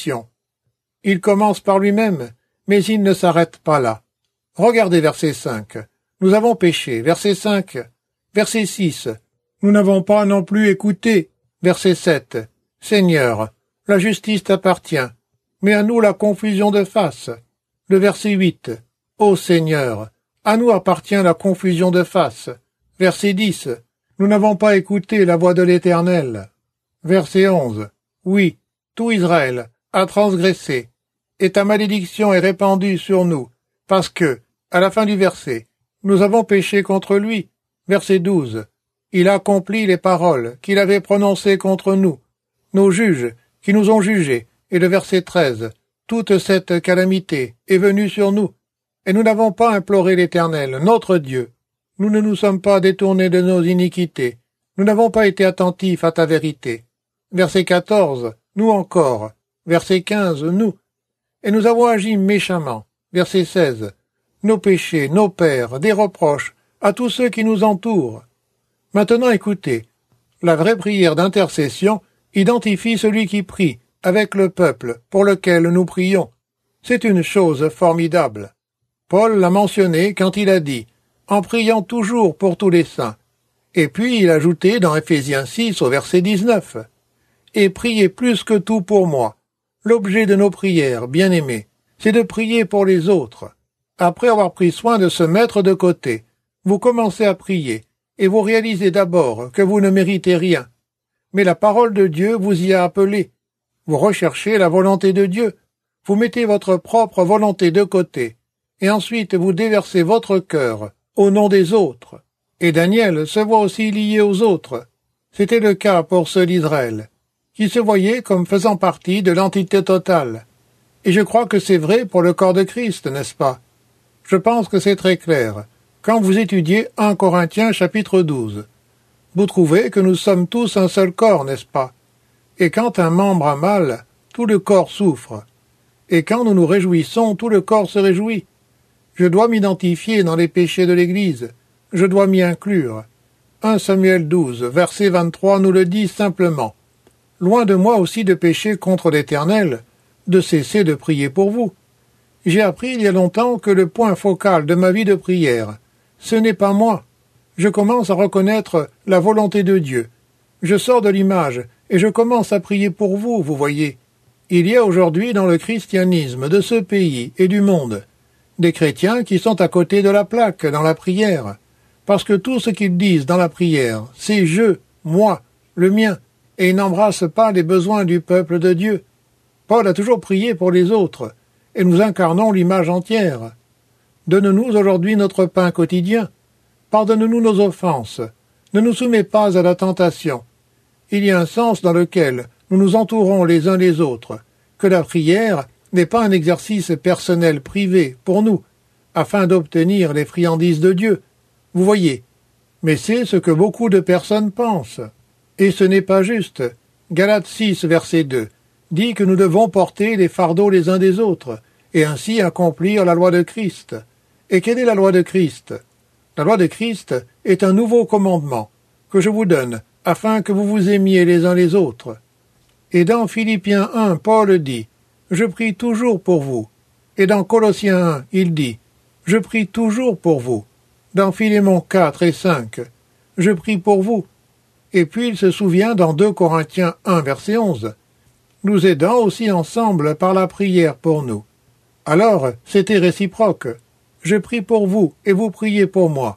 Il commence par lui-même, mais il ne s'arrête pas là. Regardez verset cinq. « Nous avons péché » verset cinq. Verset six. « Nous n'avons pas non plus écouté » verset sept. « Seigneur, la justice t'appartient, mais à nous la confusion de face » Le verset huit. « Ô Seigneur, à nous appartient la confusion de face » Verset dix. « Nous n'avons pas écouté la voix de l'Éternel » Verset onze. « Oui, tout Israël a transgressé, et ta malédiction est répandue sur nous, parce que, à la fin du verset, nous avons péché contre lui. » Verset douze. « Il accomplit les paroles qu'il avait prononcées contre nous, nos juges qui nous ont jugés. » Et le verset treize. « Toute cette calamité est venue sur nous, et nous n'avons pas imploré l'Éternel, notre Dieu. Nous ne nous sommes pas détournés de nos iniquités. Nous n'avons pas été attentifs à ta vérité. » Verset quatorze. « Nous encore. » Verset quinze. « Nous. » Et nous avons agi méchamment. Verset seize. « Nos péchés, nos pères, des reproches à tous ceux qui nous entourent. » Maintenant écoutez. La vraie prière d'intercession identifie celui qui prie avec le peuple pour lequel nous prions. C'est une chose formidable. Paul l'a mentionné quand il a dit « en priant toujours pour tous les saints ». Et puis il ajoutait dans Éphésiens six au verset dix-neuf « et priez plus que tout pour moi ». L'objet de nos prières, bien-aimés, c'est de prier pour les autres. Après avoir pris soin de se mettre de côté, vous commencez à prier, et vous réalisez d'abord que vous ne méritez rien. Mais la parole de Dieu vous y a appelé. Vous recherchez la volonté de Dieu. Vous mettez votre propre volonté de côté, et ensuite vous déversez votre cœur au nom des autres. Et Daniel se voit aussi lié aux autres. C'était le cas pour ceux d'Israël, qui se voyaient comme faisant partie de l'entité totale. Et je crois que c'est vrai pour le corps de Christ, n'est-ce pas? Je pense que c'est très clair. Quand vous étudiez un Corinthiens chapitre douze, vous trouvez que nous sommes tous un seul corps, n'est-ce pas? Et quand un membre a mal, tout le corps souffre. Et quand nous nous réjouissons, tout le corps se réjouit. Je dois m'identifier dans les péchés de l'Église. Je dois m'y inclure. un Samuel douze, verset vingt-trois nous le dit simplement. Loin de moi aussi de pécher contre l'Éternel, de cesser de prier pour vous. J'ai appris il y a longtemps que le point focal de ma vie de prière, ce n'est pas moi. Je commence à reconnaître la volonté de Dieu. Je sors de l'image et je commence à prier pour vous, vous voyez. Il y a aujourd'hui dans le christianisme de ce pays et du monde des chrétiens qui sont à côté de la plaque dans la prière, parce que tout ce qu'ils disent dans la prière, c'est je, moi, le mien, et ils n'embrassent pas les besoins du peuple de Dieu. Paul a toujours prié pour les autres, et nous incarnons l'image entière. Donne-nous aujourd'hui notre pain quotidien. Pardonne-nous nos offenses. Ne nous soumets pas à la tentation. Il y a un sens dans lequel nous nous entourons les uns les autres, que la prière n'est pas un exercice personnel privé pour nous, afin d'obtenir les friandises de Dieu. Vous voyez, mais c'est ce que beaucoup de personnes pensent. Et ce n'est pas juste. Galates six, verset deux, dit que nous devons porter les fardeaux les uns des autres, et ainsi accomplir la loi de Christ. Et quelle est la loi de Christ? La loi de Christ est un nouveau commandement que je vous donne, afin que vous vous aimiez les uns les autres. Et dans Philippiens un, Paul dit « Je prie toujours pour vous ». Et dans Colossiens un, il dit « Je prie toujours pour vous ». Dans Philémon quatre et cinq, « Je prie pour vous ». Et puis il se souvient dans deux Corinthiens un, verset onze, « Nous aidant aussi ensemble par la prière pour nous ». Alors, c'était réciproque. Je prie pour vous, et vous priez pour moi.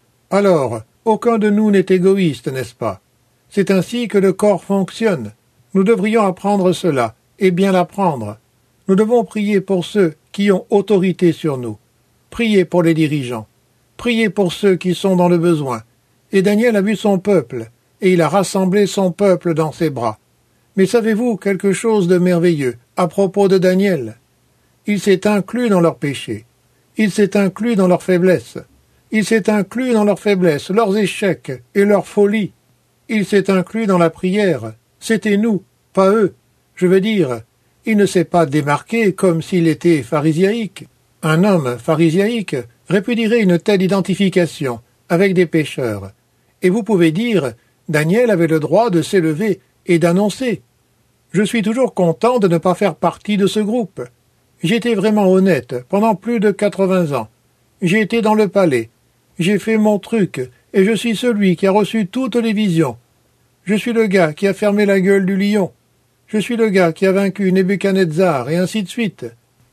Alors, aucun de nous n'est égoïste, n'est-ce pas? C'est ainsi que le corps fonctionne. Nous devrions apprendre cela, et bien l'apprendre. Nous devons prier pour ceux qui ont autorité sur nous. Prier pour les dirigeants. Prier pour ceux qui sont dans le besoin. Et Daniel a vu son peuple, et il a rassemblé son peuple dans ses bras. Mais savez-vous quelque chose de merveilleux à propos de Daniel? Il s'est inclus dans leurs péchés. Il s'est inclus dans leurs faiblesses. Il s'est inclus dans leurs faiblesses, leurs échecs et leurs folies. Il s'est inclus dans la prière. C'était nous, pas eux. Je veux dire, il ne s'est pas démarqué comme s'il était pharisiaïque. Un homme pharisiaïque répudierait une telle identification avec des pécheurs. Et vous pouvez dire, Daniel avait le droit de s'élever et d'annoncer. Je suis toujours content de ne pas faire partie de ce groupe. J'étais vraiment honnête pendant plus de quatre-vingts ans. J'ai été dans le palais. J'ai fait mon truc, et je suis celui qui a reçu toutes les visions. Je suis le gars qui a fermé la gueule du lion. Je suis le gars qui a vaincu Nebuchadnezzar, et ainsi de suite.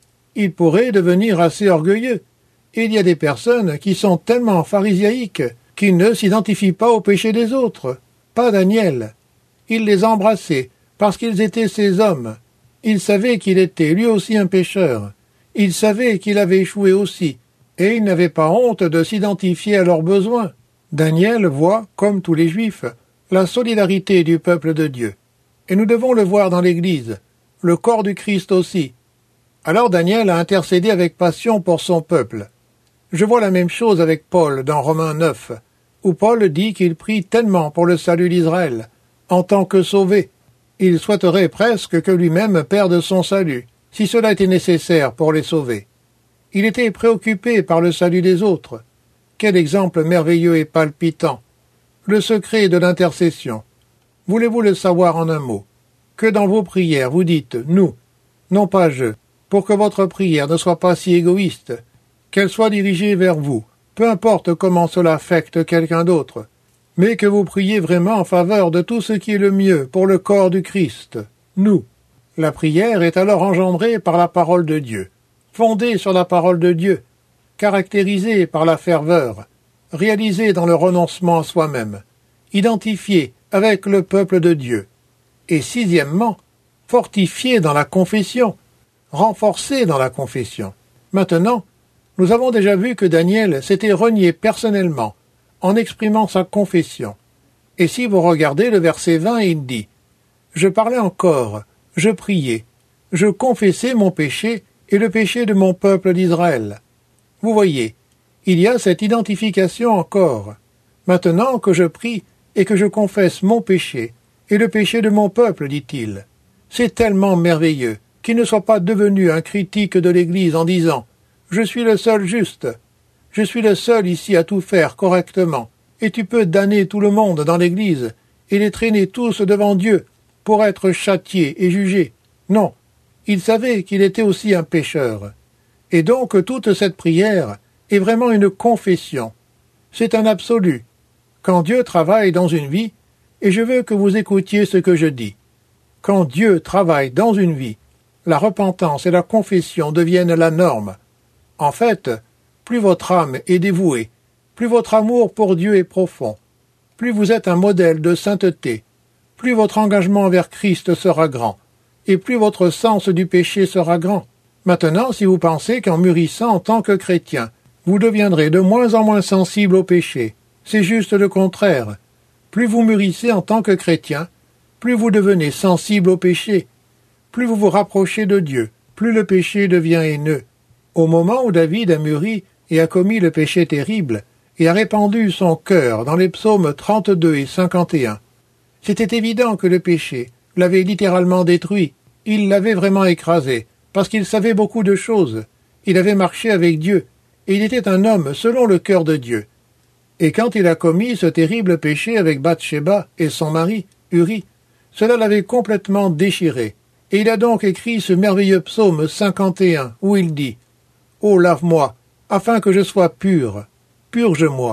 Il pourrait devenir assez orgueilleux. Il y a des personnes qui sont tellement pharisiaïques qu'ils ne s'identifient pas au péché des autres. Pas Daniel. Il les embrassait parce qu'ils étaient ses hommes. Il savait qu'il était lui aussi un pécheur. Il savait qu'il avait échoué aussi, et il n'avait pas honte de s'identifier à leurs besoins. Daniel voit, comme tous les Juifs, la solidarité du peuple de Dieu. Et nous devons le voir dans l'Église, le corps du Christ aussi. Alors Daniel a intercédé avec passion pour son peuple. Je vois la même chose avec Paul dans Romains neuf, où Paul dit qu'il prie tellement pour le salut d'Israël, en tant que sauvé. Il souhaiterait presque que lui-même perde son salut, si cela était nécessaire pour les sauver. Il était préoccupé par le salut des autres. Quel exemple merveilleux et palpitant! Le secret de l'intercession, Voulez-vous le savoir en un mot? Que dans vos prières vous dites « nous », non pas « je », pour que votre prière ne soit pas si égoïste, qu'elle soit dirigée vers vous, peu importe comment cela affecte quelqu'un d'autre, mais que vous priez vraiment en faveur de tout ce qui est le mieux pour le corps du Christ, nous. La prière est alors engendrée par la parole de Dieu, fondée sur la parole de Dieu, caractérisée par la ferveur, réalisée dans le renoncement à soi-même, identifiée avec le peuple de Dieu, et sixièmement, fortifiée dans la confession, renforcée dans la confession. Maintenant, nous avons déjà vu que Daniel s'était renié personnellement en exprimant sa confession. Et si vous regardez le verset vingt, il dit « Je parlais encore, je priais, je confessais mon péché et le péché de mon peuple d'Israël. » Vous voyez, il y a cette identification encore. Maintenant que je prie et que je confesse mon péché et le péché de mon peuple, dit-il. C'est tellement merveilleux qu'il ne soit pas devenu un critique de l'Église en disant « Je suis le seul juste, je suis le seul ici à tout faire correctement, et tu peux damner tout le monde dans l'Église et les traîner tous devant Dieu pour être châtiés et jugés. » Non, il savait qu'il était aussi un pécheur. Et donc toute cette prière est vraiment une confession. C'est un absolu. Quand Dieu travaille dans une vie, et je veux que vous écoutiez ce que je dis, quand Dieu travaille dans une vie, la repentance et la confession deviennent la norme. En fait, plus votre âme est dévouée, plus votre amour pour Dieu est profond, plus vous êtes un modèle de sainteté, plus votre engagement envers Christ sera grand, et plus votre sens du péché sera grand. Maintenant, si vous pensez qu'en mûrissant en tant que chrétien, vous deviendrez de moins en moins sensible au péché, c'est juste le contraire. Plus vous mûrissez en tant que chrétien, plus vous devenez sensible au péché. Plus vous vous rapprochez de Dieu, plus le péché devient haineux. Au moment où David a mûri et a commis le péché terrible, et a répandu son cœur dans les psaumes trente-deux et cinquante et un, c'était évident que le péché l'avait littéralement détruit. Il l'avait vraiment écrasé, parce qu'il savait beaucoup de choses. Il avait marché avec Dieu, et il était un homme selon le cœur de Dieu. Et quand il a commis ce terrible péché avec Bathsheba et son mari, Uri, cela l'avait complètement déchiré. Et il a donc écrit ce merveilleux psaume cinquante et un, où il dit « Ô lave-moi, afin que je sois pur, purge-moi. »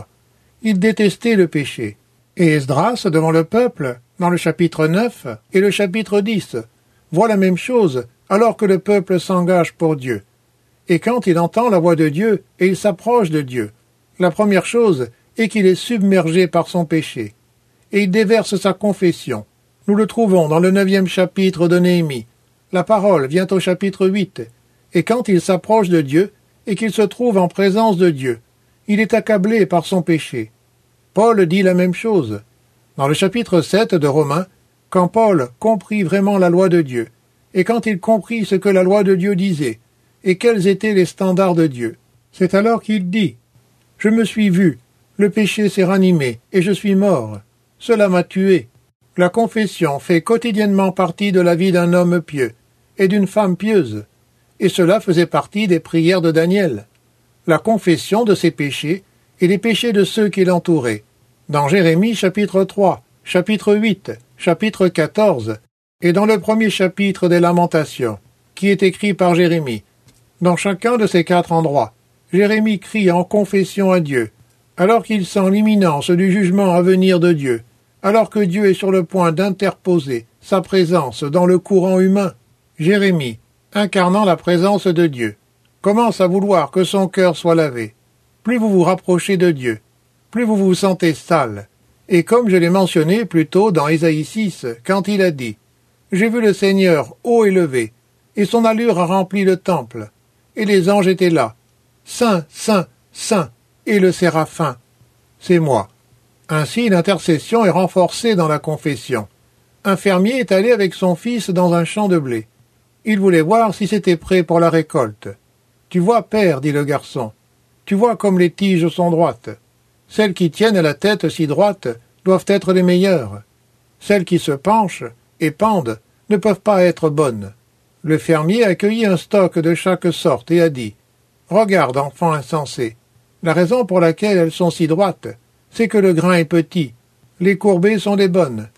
Il détestait le péché. Et Esdras, devant le peuple, dans le chapitre neuf et le chapitre dix, voit la même chose alors que le peuple s'engage pour Dieu. Et quand il entend la voix de Dieu et il s'approche de Dieu, la première chose est qu'il est submergé par son péché. Et il déverse sa confession. Nous le trouvons dans le neuvième chapitre de Néhémie. La parole vient au chapitre huit. Et quand il s'approche de Dieu et qu'il se trouve en présence de Dieu, il est accablé par son péché. Paul dit la même chose. Dans le chapitre sept de Romains, quand Paul comprit vraiment la loi de Dieu, et quand il comprit ce que la loi de Dieu disait, et quels étaient les standards de Dieu, c'est alors qu'il dit « Je me suis vu, le péché s'est ranimé, et je suis mort. Cela m'a tué. » La confession fait quotidiennement partie de la vie d'un homme pieux et d'une femme pieuse, et cela faisait partie des prières de Daniel. La confession de ses péchés et les péchés de ceux qui l'entouraient. Dans Jérémie chapitre trois, chapitre huit, chapitre quatorze, et dans le premier chapitre des Lamentations, qui est écrit par Jérémie. Dans chacun de ces quatre endroits, Jérémie crie en confession à Dieu, alors qu'il sent l'imminence du jugement à venir de Dieu, alors que Dieu est sur le point d'interposer sa présence dans le courant humain. Jérémie, incarnant la présence de Dieu, commence à vouloir que son cœur soit lavé. Plus vous vous rapprochez de Dieu, plus vous vous sentez sale. Et comme je l'ai mentionné plus tôt dans Ésaïe six, quand il a dit « J'ai vu le Seigneur haut élevé, et son allure a rempli le temple, et les anges étaient là, Saint, Saint, Saint, et le Séraphin. » C'est moi. Ainsi l'intercession est renforcée dans la confession. Un fermier est allé avec son fils dans un champ de blé. Il voulait voir si c'était prêt pour la récolte. « Tu vois, père, dit le garçon, tu vois comme les tiges sont droites. Celles qui tiennent la tête si droite doivent être les meilleures. Celles qui se penchent et pendent ne peuvent pas être bonnes. » Le fermier accueillit un stock de chaque sorte et a dit « Regarde, enfant insensé, la raison pour laquelle elles sont si droites, c'est que le grain est petit. Les courbées sont des bonnes.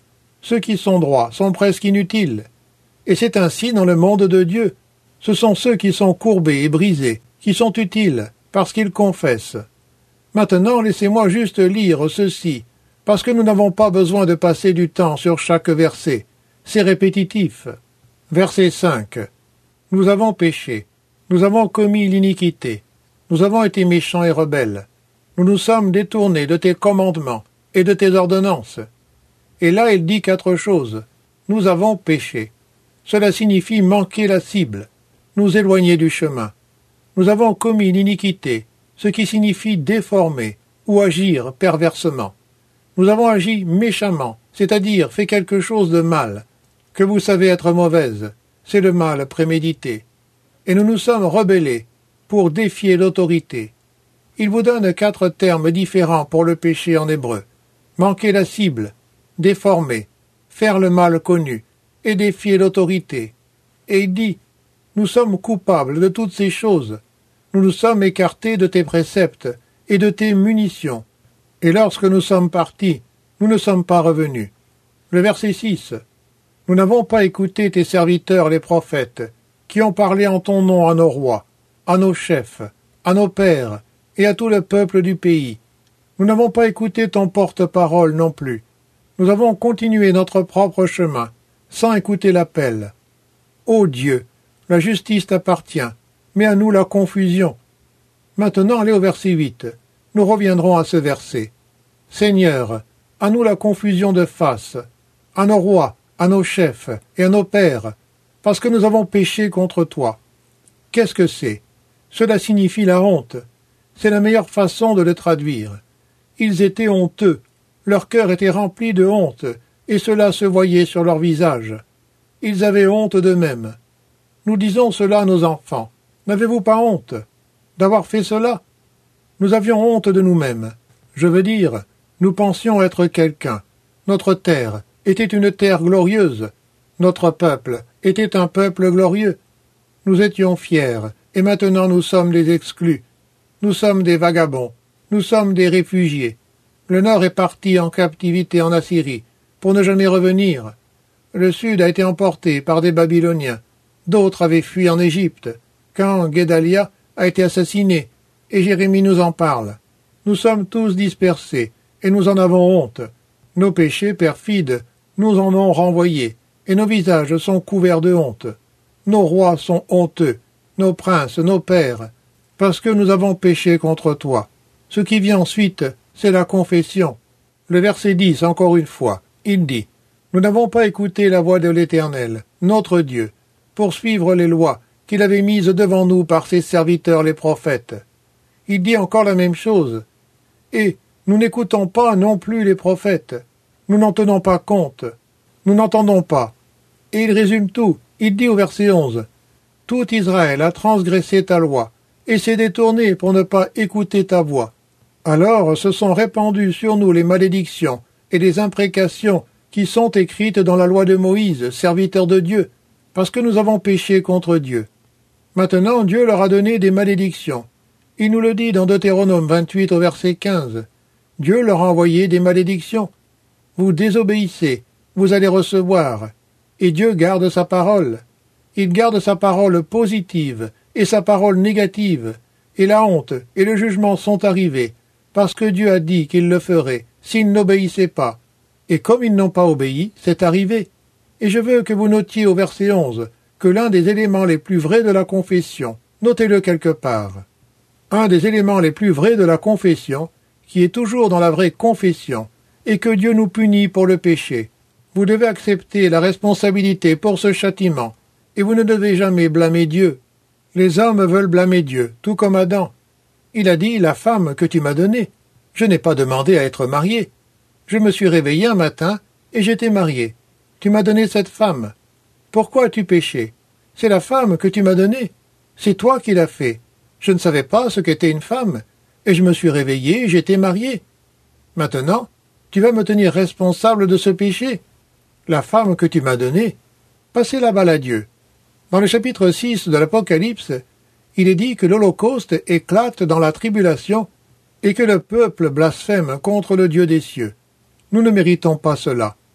Ceux qui sont droits sont presque inutiles. Et c'est ainsi dans le monde de Dieu. Ce sont ceux qui sont courbés et brisés, qui sont utiles, parce qu'ils confessent. Maintenant, laissez-moi juste lire ceci, parce que nous n'avons pas besoin de passer du temps sur chaque verset. C'est répétitif. Verset cinq. Nous avons péché. Nous avons commis l'iniquité. Nous avons été méchants et rebelles. Nous nous sommes détournés de tes commandements et de tes ordonnances. Et là, il dit quatre choses. Nous avons péché. Cela signifie manquer la cible, nous éloigner du chemin. Nous avons commis l'iniquité, ce qui signifie déformer ou agir perversement. Nous avons agi méchamment, c'est-à-dire fait quelque chose de mal, que vous savez être mauvaise, c'est le mal prémédité. Et nous nous sommes rebellés pour défier l'autorité. Il vous donne quatre termes différents pour le péché en hébreu. Manquer la cible, déformer, faire le mal connu, et défier l'autorité. Et il dit, nous sommes coupables de toutes ces choses. Nous nous sommes écartés de tes préceptes et de tes munitions. Et lorsque nous sommes partis, nous ne sommes pas revenus. Le verset six. Nous n'avons pas écouté tes serviteurs les prophètes, qui ont parlé en ton nom à nos rois, à nos chefs, à nos pères et à tout le peuple du pays. Nous n'avons pas écouté ton porte-parole non plus. Nous avons continué notre propre chemin, sans écouter l'appel. Ô Dieu, la justice t'appartient, mais à nous la confusion. Maintenant, allez au verset huit. Nous reviendrons à ce verset. Seigneur, à nous la confusion de face, à nos rois, à nos chefs et à nos pères, parce que nous avons péché contre toi. Qu'est-ce que c'est? Cela signifie la honte. C'est la meilleure façon de le traduire. Ils étaient honteux, leur cœur était rempli de honte, et cela se voyait sur leur visage. Ils avaient honte d'eux-mêmes. Nous disons cela à nos enfants. N'avez-vous pas honte d'avoir fait cela? Nous avions honte de nous-mêmes. Je veux dire, nous pensions être quelqu'un. Notre terre était une terre glorieuse. Notre peuple était un peuple glorieux. Nous étions fiers, et maintenant nous sommes les exclus. Nous sommes des vagabonds. Nous sommes des réfugiés. Le Nord est parti en captivité en Assyrie, pour ne jamais revenir. Le Sud a été emporté par des Babyloniens. D'autres avaient fui en Égypte, quand Guédalia a été assassiné, et Jérémie nous en parle. Nous sommes tous dispersés, et nous en avons honte. Nos péchés perfides nous en ont renvoyés, et nos visages sont couverts de honte. Nos rois sont honteux, nos princes, nos pères, parce que nous avons péché contre toi. Ce qui vient ensuite, c'est la confession. Le verset dix, encore une fois, il dit « Nous n'avons pas écouté la voix de l'Éternel, notre Dieu, pour suivre les lois qu'il avait mises devant nous par ses serviteurs les prophètes. » Il dit encore la même chose. « Et nous n'écoutons pas non plus les prophètes. Nous n'en tenons pas compte. Nous n'entendons pas. » Et il résume tout. Il dit au verset onze « Tout Israël a transgressé ta loi, et s'est détourné pour ne pas écouter ta voix. Alors se sont répandues sur nous les malédictions et les imprécations qui sont écrites dans la loi de Moïse, serviteur de Dieu, parce que nous avons péché contre Dieu. Maintenant Dieu leur a donné des malédictions. Il nous le dit dans Deutéronome vingt-huit au verset quinze. Dieu leur a envoyé des malédictions. Vous désobéissez, vous allez recevoir. Et Dieu garde sa parole. Il garde sa parole positive et sa parole négative. Et la honte et le jugement sont arrivés, parce que Dieu a dit qu'il le ferait, s'ils n'obéissaient pas. Et comme ils n'ont pas obéi, c'est arrivé. Et je veux que vous notiez au verset onze que l'un des éléments les plus vrais de la confession, notez-le quelque part, un des éléments les plus vrais de la confession, qui est toujours dans la vraie confession, est que Dieu nous punit pour le péché. Vous devez accepter la responsabilité pour ce châtiment, et vous ne devez jamais blâmer Dieu. Les hommes veulent blâmer Dieu, tout comme Adam. Il a dit « la femme que tu m'as donnée ». Je n'ai pas demandé à être marié. Je me suis réveillé un matin et j'étais marié. Tu m'as donné cette femme. Pourquoi as-tu péché? C'est la femme que tu m'as donnée. C'est toi qui l'as fait. Je ne savais pas ce qu'était une femme, et je me suis réveillé et j'étais marié. Maintenant, tu vas me tenir responsable de ce péché. La femme que tu m'as donnée, passez la balle à Dieu. Dans le chapitre six de l'Apocalypse, il est dit que l'Holocauste éclate dans la tribulation et que le peuple blasphème contre le Dieu des cieux. Nous ne méritons pas cela.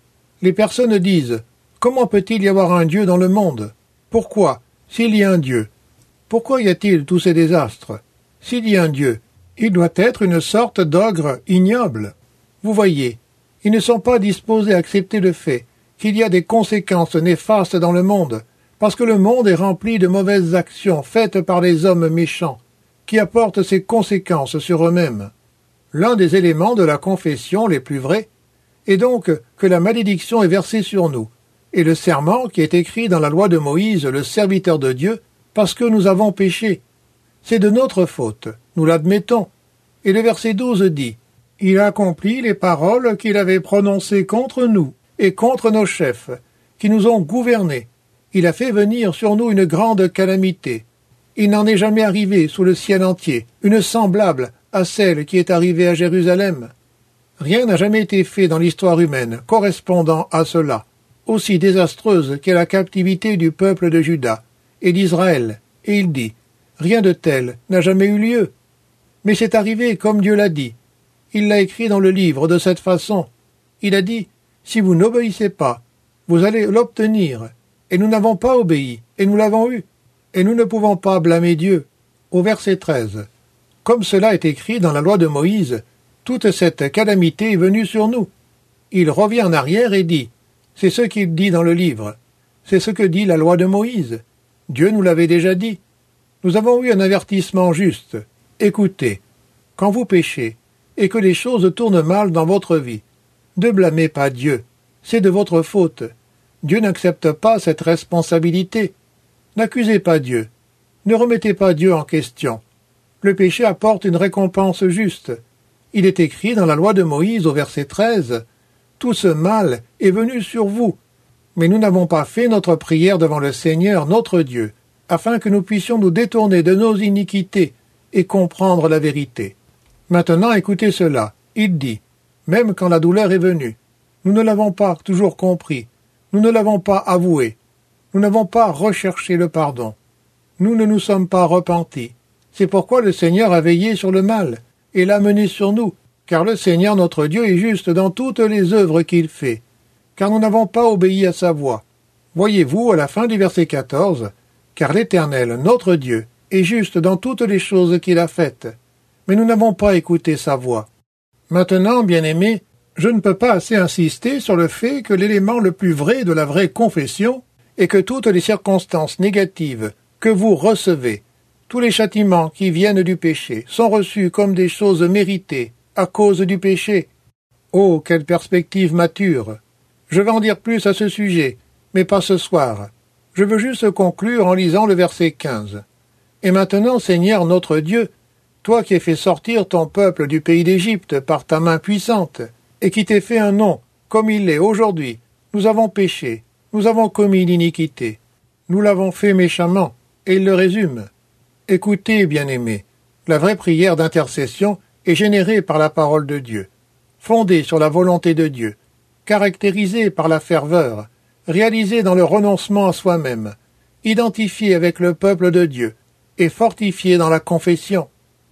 Les personnes disent « Comment peut-il y avoir un Dieu dans le monde? Pourquoi, s'il y a un Dieu? Pourquoi y a-t-il tous ces désastres? S'il y a un Dieu, il doit être une sorte d'ogre ignoble. » Vous voyez, ils ne sont pas disposés à accepter le fait qu'il y a des conséquences néfastes dans le monde, parce que le monde est rempli de mauvaises actions faites par les hommes méchants, qui apportent ces conséquences sur eux-mêmes. L'un des éléments de la confession les plus vrais est donc que la malédiction est versée sur nous, et le serment qui est écrit dans la loi de Moïse, le serviteur de Dieu, parce que nous avons péché. C'est de notre faute, nous l'admettons. Et le verset douze dit « Il accomplit les paroles qu'il avait prononcées contre nous et contre nos chefs, qui nous ont gouvernés. Il a fait venir sur nous une grande calamité. Il n'en est jamais arrivé sous le ciel entier, une semblable à celle qui est arrivée à Jérusalem. Rien n'a jamais été fait dans l'histoire humaine correspondant à cela, aussi désastreuse qu'est la captivité du peuple de Juda et d'Israël. Et il dit, rien de tel n'a jamais eu lieu. Mais c'est arrivé comme Dieu l'a dit. Il l'a écrit dans le livre de cette façon. Il a dit, si vous n'obéissez pas, vous allez l'obtenir. Et nous n'avons pas obéi, et nous l'avons eu. Et nous ne pouvons pas blâmer Dieu. Au verset treize. Comme cela est écrit dans la loi de Moïse, toute cette calamité est venue sur nous. Il revient en arrière et dit, c'est ce qu'il dit dans le livre. C'est ce que dit la loi de Moïse. Dieu nous l'avait déjà dit. Nous avons eu un avertissement juste. Écoutez, quand vous péchez, et que les choses tournent mal dans votre vie, ne blâmez pas Dieu. C'est de votre faute. Dieu n'accepte pas cette responsabilité. N'accusez pas Dieu. Ne remettez pas Dieu en question. Le péché apporte une récompense juste. Il est écrit dans la loi de Moïse au verset treize, « Tout ce mal est venu sur vous. » Mais nous n'avons pas fait notre prière devant le Seigneur, notre Dieu, afin que nous puissions nous détourner de nos iniquités et comprendre la vérité. Maintenant, écoutez cela. Il dit, même quand la douleur est venue, nous ne l'avons pas toujours compris, nous ne l'avons pas avoué, nous n'avons pas recherché le pardon, nous ne nous sommes pas repentis. C'est pourquoi le Seigneur a veillé sur le mal et l'a mené sur nous, car le Seigneur notre Dieu est juste dans toutes les œuvres qu'il fait, car nous n'avons pas obéi à sa voix. Voyez-vous à la fin du verset quatorze, car l'Éternel, notre Dieu, est juste dans toutes les choses qu'il a faites, mais nous n'avons pas écouté sa voix. Maintenant, bien-aimés, je ne peux pas assez insister sur le fait que l'élément le plus vrai de la vraie confession est que toutes les circonstances négatives que vous recevez, tous les châtiments qui viennent du péché, sont reçus comme des choses méritées à cause du péché. Oh, quelle perspective mature! Je vais en dire plus à ce sujet, mais pas ce soir. Je veux juste conclure en lisant le verset quinze. « Et maintenant, Seigneur notre Dieu, toi qui as fait sortir ton peuple du pays d'Égypte par ta main puissante, et qui t'es fait un nom, comme il l'est aujourd'hui, nous avons péché, nous avons commis l'iniquité. Nous l'avons fait méchamment, et il le résume. Écoutez, bien-aimés, la vraie prière d'intercession est générée par la parole de Dieu, fondée sur la volonté de Dieu, caractérisée par la ferveur, réalisée dans le renoncement à soi-même, identifiée avec le peuple de Dieu, et fortifiée dans la confession.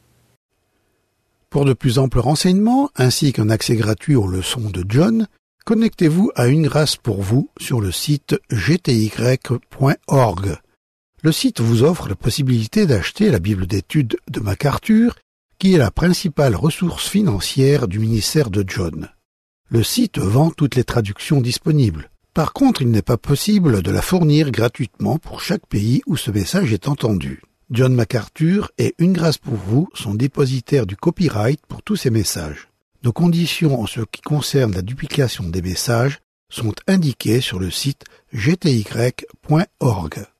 Pour de plus amples renseignements, ainsi qu'un accès gratuit aux leçons de John, connectez-vous à Une Grâce pour vous sur le site g t y point org. Le site vous offre la possibilité d'acheter la Bible d'études de MacArthur, qui est la principale ressource financière du ministère de John. Le site vend toutes les traductions disponibles. Par contre, il n'est pas possible de la fournir gratuitement pour chaque pays où ce message est entendu. John MacArthur et Une Grâce pour vous sont dépositaires du copyright pour tous ces messages. Nos conditions en ce qui concerne la duplication des messages sont indiquées sur le site g t y point org.